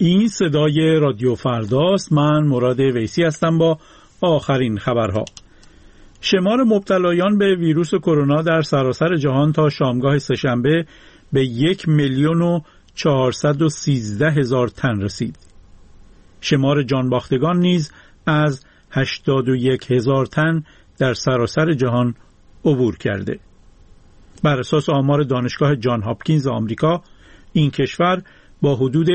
این صدای رادیو فرداست. من مراد ویسی هستم با آخرین خبرها. شمار مبتلایان به ویروس کرونا در سراسر جهان تا شامگاه سه‌شنبه به 1,413,000 تن رسید. شمار جانباختگان نیز از 81,000 تن در سراسر جهان عبور کرده. بر اساس آمار دانشگاه جان هاپکینز آمریکا، این کشور با حدود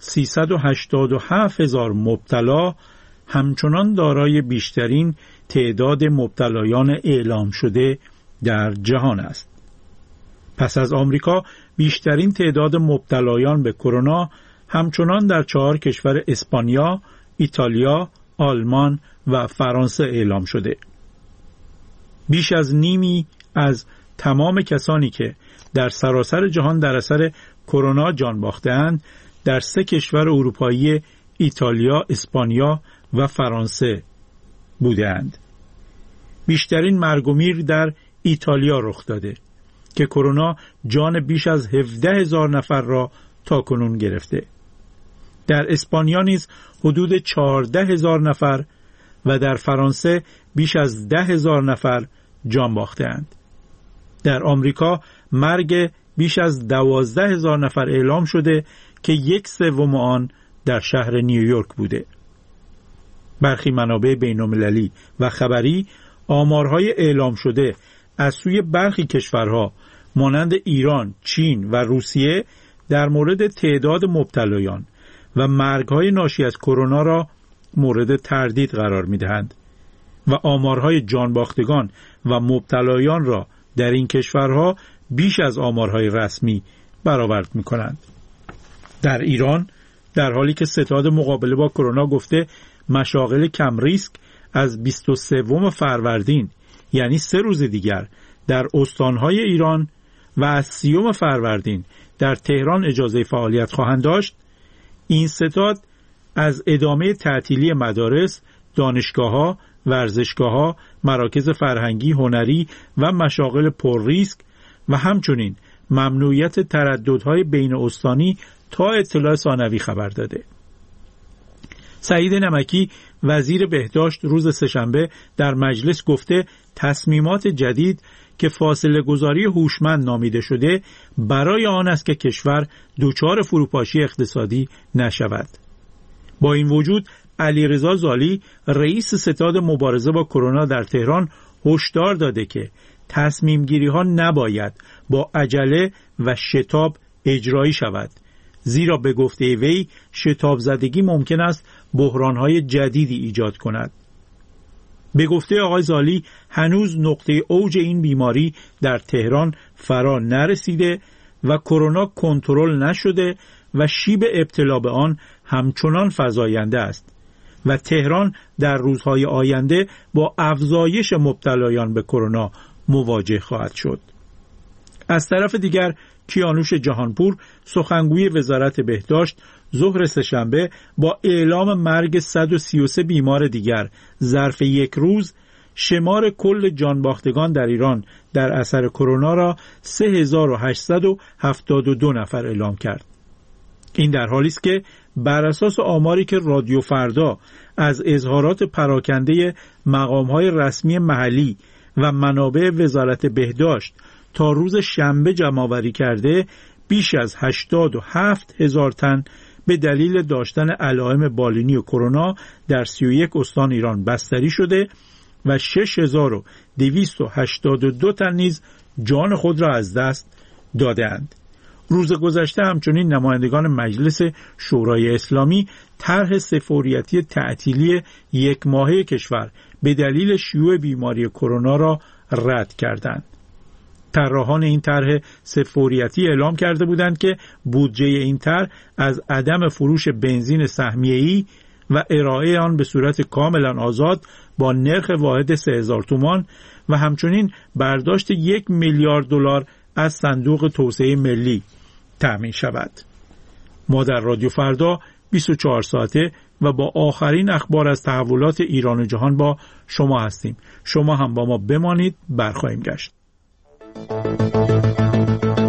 387,000 مبتلا همچنان دارای بیشترین تعداد مبتلایان اعلام شده در جهان است. پس از آمریکا، بیشترین تعداد مبتلایان به کرونا همچنان در 4 کشور اسپانیا، ایتالیا، آلمان و فرانسه اعلام شده. بیش از نیمی از تمام کسانی که در سراسر جهان در اثر کرونا جان باخته‌اند در 3 کشور اروپایی ایتالیا، اسپانیا و فرانسه بودند. بیشترین مرگ و میر در ایتالیا رخ داده که کرونا جان بیش از 17,000 نفر را تاکنون گرفته. در اسپانیا نیز حدود 14,000 نفر و در فرانسه بیش از 10,000 نفر جان باخته‌اند. در آمریکا مرگ بیش از 12,000 نفر اعلام شده که 1/3 آن در شهر نیویورک بوده. برخی منابع بین‌المللی و خبری آمارهای اعلام شده از سوی برخی کشورها مانند ایران، چین و روسیه در مورد تعداد مبتلایان و مرگ‌های ناشی از کرونا را مورد تردید قرار می‌دهند و آمارهای جانباختگان و مبتلایان را در این کشورها بیش از آمارهای رسمی برآورد می‌کنند. در ایران، در حالی که ستاد مقابله با کرونا گفته مشاغل کم ریسک از 23 فروردین یعنی 3 روز دیگر در استانهای ایران و از 30 فروردین در تهران اجازه فعالیت خواهند داشت، این ستاد از ادامه تعطیلی مدارس، دانشگاه‌ها، ورزشگاه‌ها، مراکز فرهنگی، هنری و مشاغل پر ریسک و همچنین ممنوعیت ترددهای بین استانی تا اطلاع ثانوی خبر داده. سعید نمکی وزیر بهداشت روز سه‌شنبه در مجلس گفته تصمیمات جدید که فاصله گذاری هوشمند نامیده شده برای آن است که کشور دچار فروپاشی اقتصادی نشود. با این وجود علیرضا زالی رئیس ستاد مبارزه با کرونا در تهران هشدار داده که تصمیم گیری ها نباید با عجله و شتاب اجرایی شود، زیرا به گفته وی شتاب زدگی ممکن است بحران‌های جدیدی ایجاد کند. به گفته آقای زالی هنوز نقطه اوج این بیماری در تهران فرا نرسیده و کرونا کنترل نشده و شیب ابتلا به آن همچنان فزاینده است و تهران در روزهای آینده با افزایش مبتلایان به کرونا مواجه خواهد شد. از طرف دیگر کیانوش جهانپور سخنگوی وزارت بهداشت ظهر سه‌شنبه با اعلام مرگ 133 بیمار دیگر ظرف 1 روز شمار کل جانباختگان در ایران در اثر کرونا را 3,872 نفر اعلام کرد. این در حالی است که بر اساس آماری که رادیو فردا از اظهارات پراکنده مقام‌های رسمی محلی و منابع وزارت بهداشت تا روز شنبه جمع‌آوری کرده، بیش از 87,000 تن به دلیل داشتن علائم بالینی و کرونا در 31 استان ایران بستری شده و 6,282 تن نیز جان خود را از دست دادند. روز گذشته همچنین نمایندگان مجلس شورای اسلامی طرح سه‌فوریتی تعطیلی 1 ماهه کشور به دلیل شیوع بیماری کرونا را رد کردند. طراحان این طرح سه‌فوریتی اعلام کرده بودند که بودجه این طرح از عدم فروش بنزین سهمیه‌ای و ارائه آن به صورت کاملا آزاد با نرخ واحد 3,000 تومان و همچنین برداشت 1 میلیارد دلار از صندوق توسعه ملی تأمین شود. ما در رادیو فردا 24 ساعته و با آخرین اخبار از تحولات ایران و جهان با شما هستیم. شما هم با ما بمانید، برخواهیم گشت.